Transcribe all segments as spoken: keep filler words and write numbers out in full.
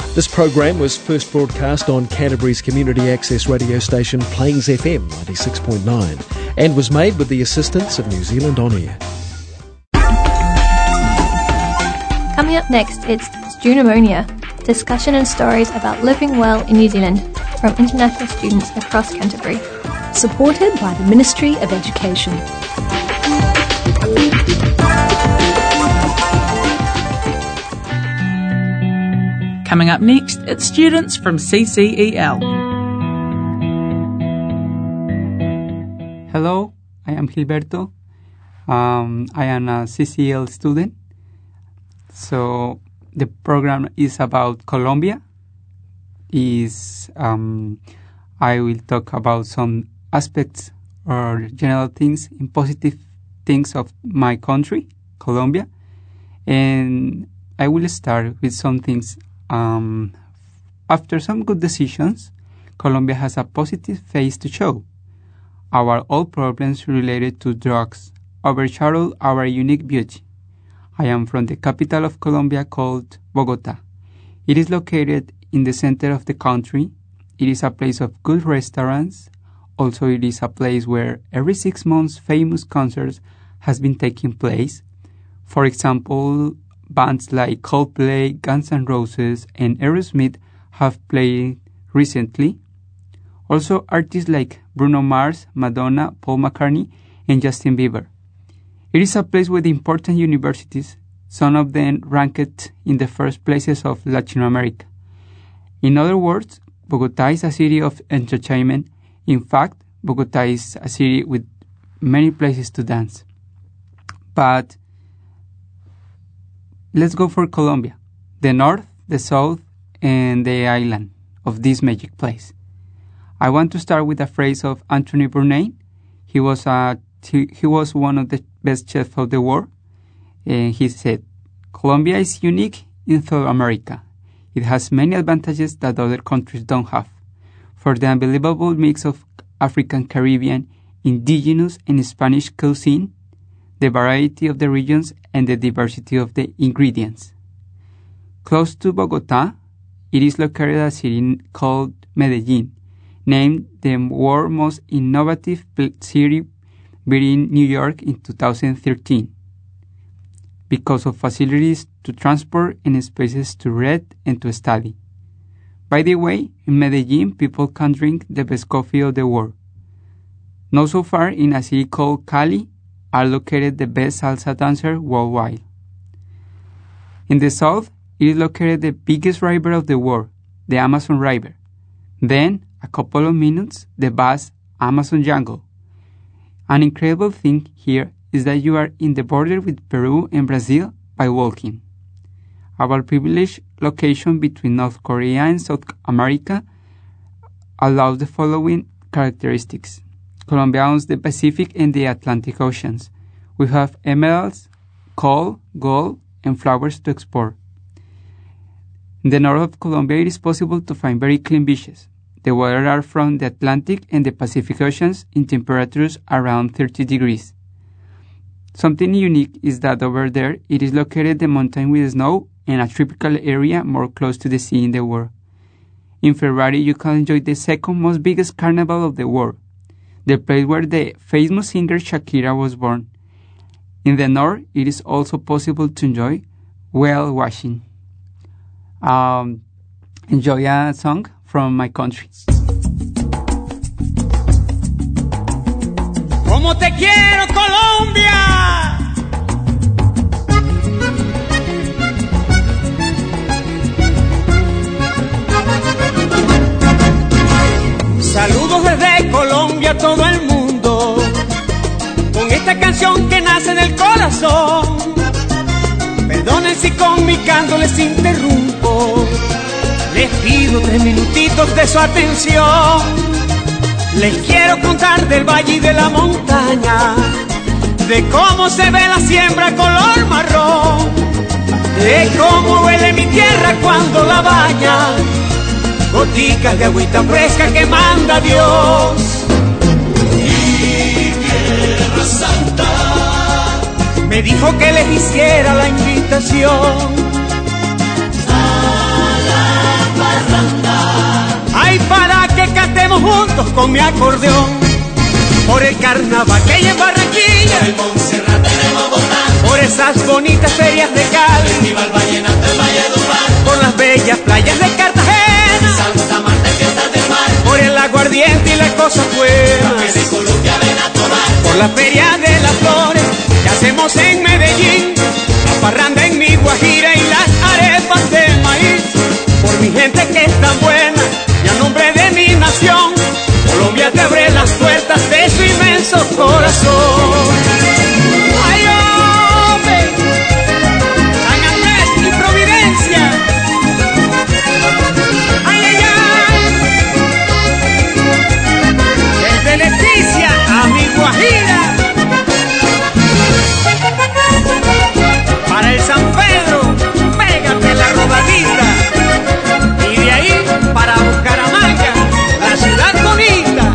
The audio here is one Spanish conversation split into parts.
This program was first broadcast on Canterbury's community access radio station Plains F M ninety-six point nine and was made with the assistance of New Zealand On Air. Coming up next, it's Stu Pneumonia, discussion and stories about living well in New Zealand from international students across Canterbury. Supported by the Ministry of Education. Coming up next, it's students from C C E L. Hello, I am Gilberto. Um, I am a C C E L student. So the program is about Colombia. Is um, I will talk about some aspects or general things and positive things of my country, Colombia. And I will start with some things. Um, after some good decisions, Colombia has a positive face to show. Our old problems related to drugs overshadow our unique beauty. I am from the capital of Colombia called Bogota. It is located in the center of the country. It is a place of good restaurants. Also, it is a place where every six months famous concerts has been taking place. For example, bands like Coldplay, Guns N' Roses, and Aerosmith have played recently. Also, artists like Bruno Mars, Madonna, Paul McCartney, and Justin Bieber. It is a place with important universities, some of them ranked in the first places of Latin America. In other words, Bogota is a city of entertainment. In fact, Bogota is a city with many places to dance. But let's go for Colombia, the north, the south, and the island of this magic place. I want to start with a phrase of Anthony Bourdain. He was a he, he was one of the best chefs of the world, and he said, "Colombia is unique in South America. It has many advantages that other countries don't have. For the unbelievable mix of African, Caribbean, indigenous, and Spanish cuisine, the variety of the regions, and the diversity of the ingredients." Close to Bogota, it is located a city called Medellin, named the world's most innovative city, beating New York in two thousand thirteen, because of facilities to transport and spaces to read and to study. By the way, in Medellin, people can drink the best coffee of the world. Not so far, in a city called Cali, are located the best salsa dancers worldwide. In the south, it is located the biggest river of the world, the Amazon River. Then, a couple of minutes, the vast Amazon jungle. An incredible thing here is that you are in the border with Peru and Brazil by walking. Our privileged location between North Korea and South America allows the following characteristics. Colombia owns the Pacific and the Atlantic Oceans. We have emeralds, coal, gold, and flowers to export. In the north of Colombia, it is possible to find very clean beaches. The waters are from the Atlantic and the Pacific Oceans in temperatures around thirty degrees. Something unique is that over there, it is located the mountain with snow and a tropical area more close to the sea in the world. In February, you can enjoy the second most biggest carnival of the world, the place where the famous singer Shakira was born. In the north, it is also possible to enjoy whale watching. Um, enjoy a song from my country. Como te quiero, Colombia. Saludos desde Colombia a todo el mundo, con esta canción que nace del corazón. Perdonen si con mi canto les interrumpo, les pido tres minutitos de su atención. Les quiero contar del valle y de la montaña, de cómo se ve la siembra color marrón, de cómo huele mi tierra cuando la baña, goticas de agüita fresca que manda Dios. Mi tierra santa me dijo que les hiciera la invitación a la con mi acordeón. Por el carnaval que hay en Barranquilla, por el Monserrate de Bogotá, por esas bonitas ferias de Cali, Festival Vallenato en Valledupar, por las bellas playas de Cartagena, Santa Marta y fiestas del mar, por el aguardiente y las cosas buenas, café de Colombia ven a tomar, por la feria de las flores que hacemos en Medellín, la parranda en mi Guajira y las arepas de maíz. Por mi gente que es tan buena y a nombre de mi nación, Colombia te abre las puertas de su inmenso corazón. ¡Ay, hombre! San Andrés y Providencia. ¡Ay, ay, ay! Desde Leticia a mi Guajira. Para el San Pedro, pégate la rodadita. Y de ahí para Bucaramanga, la ciudad bonita.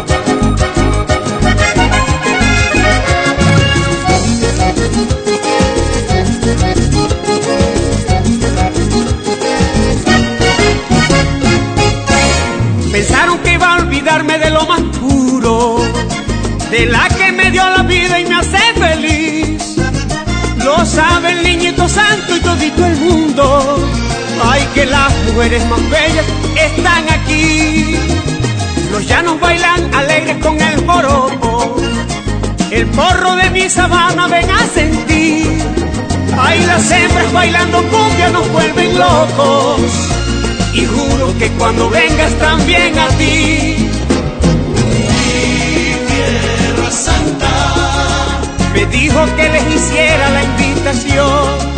Pensaron que iba a olvidarme de lo más puro, de la que me dio la vida y me hace feliz. Lo sabe el niñito santo y todito el mundo. Ay, que las mujeres más bellas están aquí. Los llanos bailan alegres con el joropo, el porro de mi sabana ven a sentir. Ay, las hembras bailando cumbia nos vuelven locos, y juro que cuando vengas también a ti. mi tierra santa, Me dijo que les hiciera la invitación.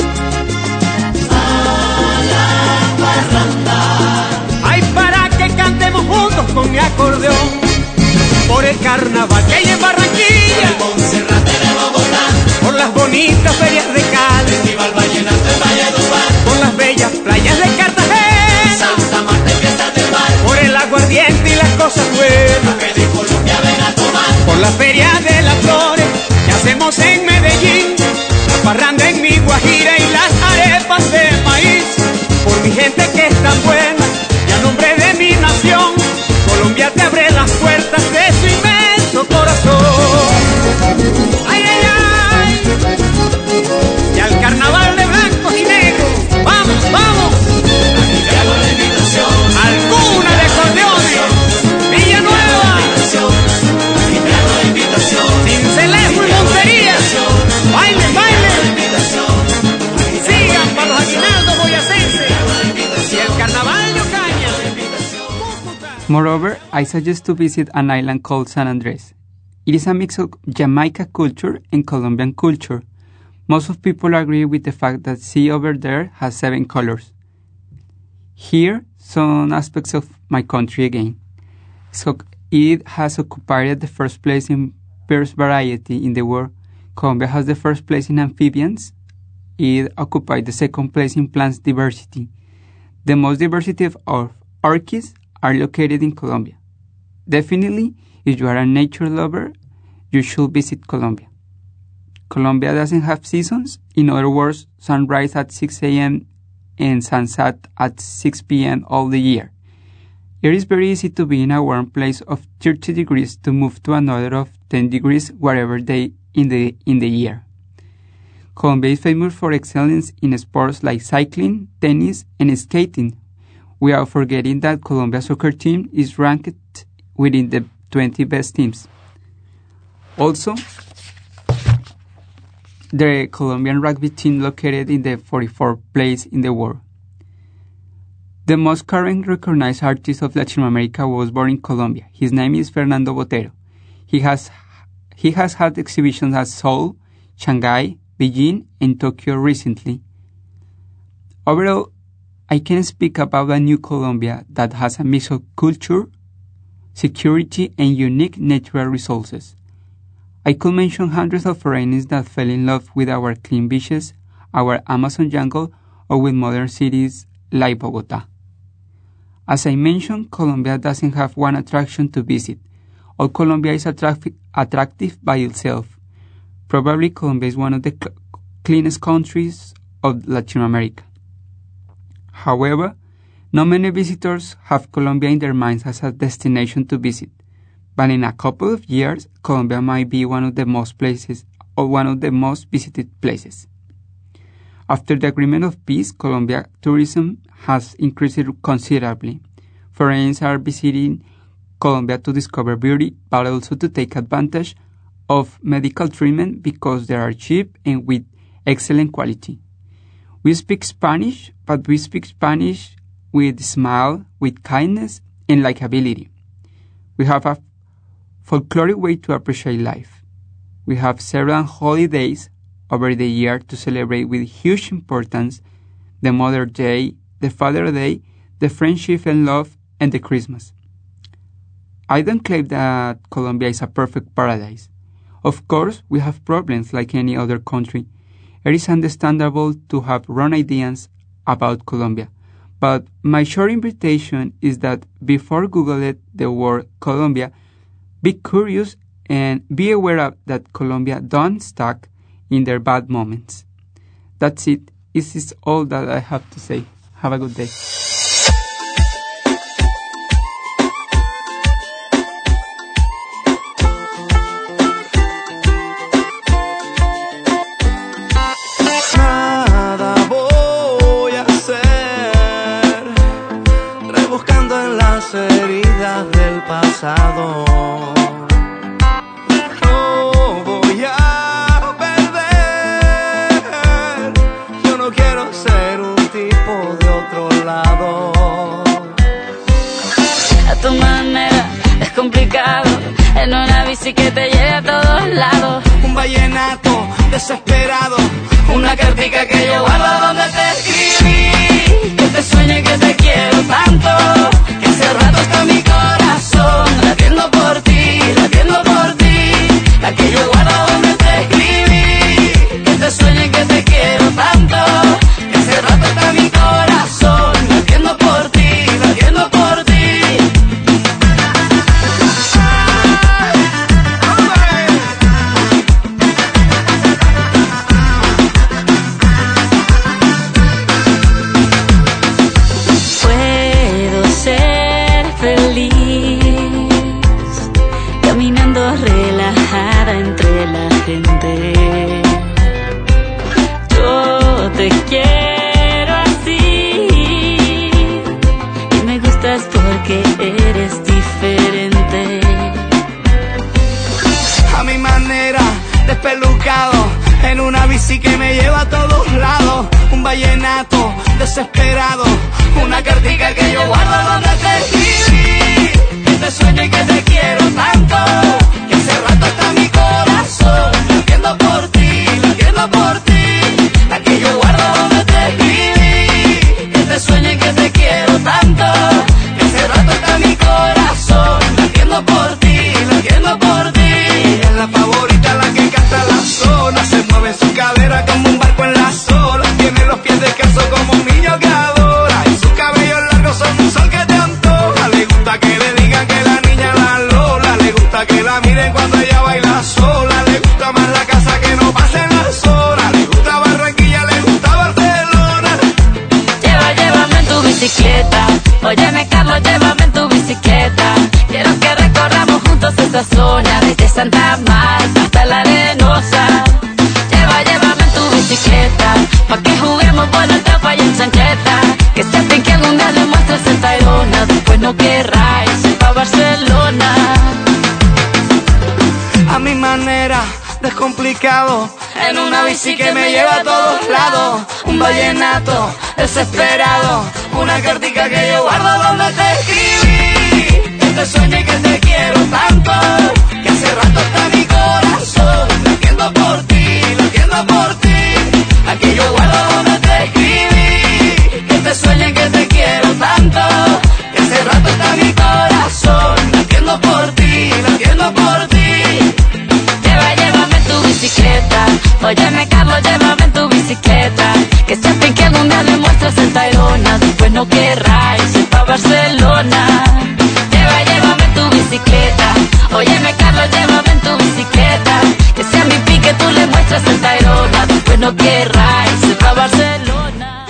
Ay, para que cantemos juntos con mi acordeón. Por el carnaval que hay en Barranquilla, por el Monserrate de Bogotá, por las bonitas ferias de Cali, Festival Vallenato en Valledupar, por las bellas playas de Cartagena, Santa Marta y fiestas del mar, por el aguardiente y las cosas buenas, café de Colombia ven a tomar, por la feria de las flores que hacemos en Medellín, la parranda en mi Guajira y las arepas de maíz. Por mi gente que es tan buena y a nombre de mi nación, Colombia te abre las puertas de su inmenso corazón. ¡Ay, ay, ay! Y al carnaval de blancos y negros, ¡vamos, vamos! aquí te hago la invitación, ¡Alguna de acordeones! ¡Villanueva! aquí te hago la invitación, ¡Cincelejo y Montería! ¡Bailen, bailen! ¡Sigan para los aguinaldos boyacenses! ¡Y el carnaval de Ocaña! Moreover, I suggest to visit an island called San Andres. It is a mix of Jamaica culture and Colombian culture. Most of people agree with the fact that sea over there has seven colors. Here, some aspects of my country again. So it has occupied the first place in bird variety in the world. Colombia has the first place in amphibians. It occupied the second place in plants diversity. The most diversity of orchids are located in Colombia. Definitely, if you are a nature lover, you should visit Colombia. Colombia doesn't have seasons. In other words, sunrise at six a.m. and sunset at six p.m. all the year. It is very easy to be in a warm place of thirty degrees to move to another of ten degrees wherever day in the in the year. Colombia is famous for excellence in sports like cycling, tennis, and skating. We are forgetting that Colombia's soccer team is ranked within the twenty best teams. Also, the Colombian rugby team located in the forty-fourth place in the world. The most current recognized artist of Latin America was born in Colombia. His name is Fernando Botero. He has he has had exhibitions at Seoul, Shanghai, Beijing, and Tokyo recently. Overall, I can speak about a new Colombia that has a mix of culture, security, and unique natural resources. I could mention hundreds of foreigners that fell in love with our clean beaches, our Amazon jungle, or with modern cities like Bogota. As I mentioned, Colombia doesn't have one attraction to visit. All Colombia is attract- attractive by itself. Probably Colombia is one of the cl- cleanest countries of Latin America. However, not many visitors have Colombia in their minds as a destination to visit. but in a couple of years, Colombia might be one of the most places or one of the most visited places. After the agreement of peace, Colombia tourism has increased considerably. Foreigners are visiting Colombia to discover beauty, but also to take advantage of medical treatment because they are cheap and with excellent quality. We speak Spanish, but we speak Spanish with smile, with kindness, and likability. We have a folkloric way to appreciate life. We have several holidays over the year to celebrate with huge importance the Mother's Day, the Father's Day, the Friendship and Love, and the Christmas. I don't claim that Colombia is a perfect paradise. Of course, we have problems like any other country. It is understandable to have wrong ideas about Colombia, but my short invitation is that before Googling the word Colombia, be curious and be aware of that Colombia don't stuck in their bad moments. That's it. This is all that I have to say. Have a good day. Pasado. No voy a perder. Yo no quiero ser un tipo de otro lado. A tu manera es complicado. En una bici que te lleve a todos lados. Un vallenato desesperado. Una cartica que yo guardo donde te escribí. Que te sueño y que te quiero tanto. Que hace rato está mi corazón latiendo por ti, latiendo por ti. La que yo guardo donde te escribí. Que te sueño y que te quiero tanto. Que hace rato está mi corazón latiendo por ti, latiendo por ti. Puedo ser feliz caminando relajada entre la gente. Yo te quiero así y me gustas porque eres diferente. A mi manera, despelucado, en una bici que me lleva a todos lados. Un vallenato desesperado, una cartica que yo guardo donde te escribí. Que te sueño y que te quiero tanto. Que hace rato está mi corazón latiendo por ti, latiendo por ti. La que yo guardo donde te escribí. Que te sueño y que te quiero tanto. Que hace rato está mi corazón latiendo por ti, latiendo por ti. Ella es la favorita, la que canta la zona. Se mueve en su cadera como un barco en las olas. Tiene los pies descalzos como un niño que adora. Y sus cabellos largos son un sol que te antoja. Le gusta que le digan que la niña la Lola. Le gusta que la miren cuando ella baila sola. Le gusta más la casa que no pasen las horas. Le gusta Barranquilla, le gusta Barcelona. Lleva, llévame en tu bicicleta. Óyeme, Carlos, llévame en tu bicicleta. Quiero que recorramos juntos esta zona. Desde Santa Marta hasta la Arenosa. Lleva, llévame en tu bicicleta. Pa' que juguemos por el tapa y en chancheta. Que sepan que algún día le muestres el Tayrona. Después no querráis ir pa' Barcelona. A mi manera, descomplicado, en una bici que me lleva a todos lados. Un vallenato desesperado, una cartica que yo guardo donde te escribí. Que te sueño y que te quiero tanto. Que hace rato está mi corazón latiendo por ti, latiendo por ti. Aquí yo guardo donde te escribí. Que te sueño y que te quiero tanto. Que hace rato está mi corazón latiendo por ti, latiendo por ti. Lleva, llévame en tu bicicleta. Óyeme, Carlos, llévame en tu bicicleta. Que sepan que algún día le muestras el Tayrona. Después no querráis ir pa' Barcelona. Lleva, llévame en tu bicicleta. Óyeme, Carlos, llévame en tu bicicleta. Que sea mi pique, tú le muestras el Tayrona. Después no querráis ir pa' Barcelona.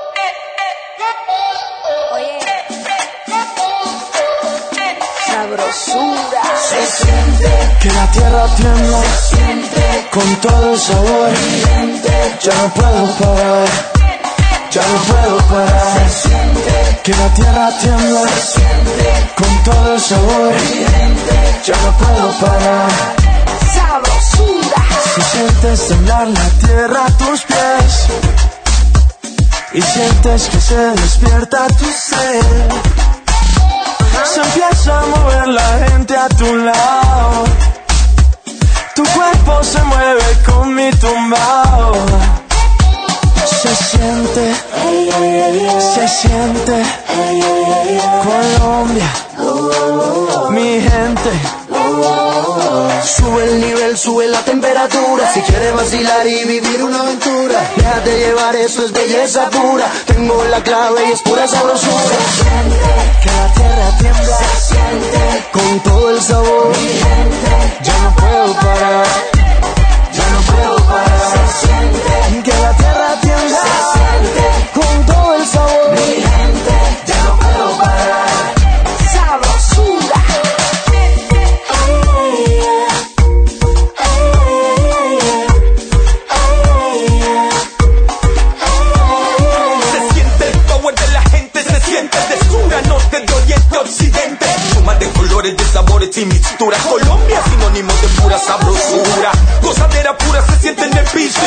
Sabroso. sabrosura. Se siente que la tierra tiembla, se siente con todo el sabor. Ya no puedo parar, ya no puedo parar. Se siente que la tierra tiembla, se siente con todo el sabor. Ya no puedo parar. Sabrosura. Si sientes temblar la tierra a tus pies y sientes que se despierta tu ser, se empieza a mover la gente a tu lado, tu cuerpo se mueve con mi tumbao. Se siente, se siente, Colombia, mi gente. Sube el nivel, sube la temperatura. Si quieres vacilar y vivir una aventura, déjate llevar, eso es belleza pura. Tengo la clave y es pura sabrosura. Se siente que la tierra tiembla, se siente con todo el sabor. Mi gente, ya no puedo parar, ya no puedo parar. Se siente que la tierra tiembla, se siente con todo el sabor. Mi gente, ya no puedo parar. Sabrosura. Norte, de oriente, occidente, suma de colores, de sabores y mixturas. Colombia, sinónimo de pura sabrosura. Gozadera pura se siente en el piso.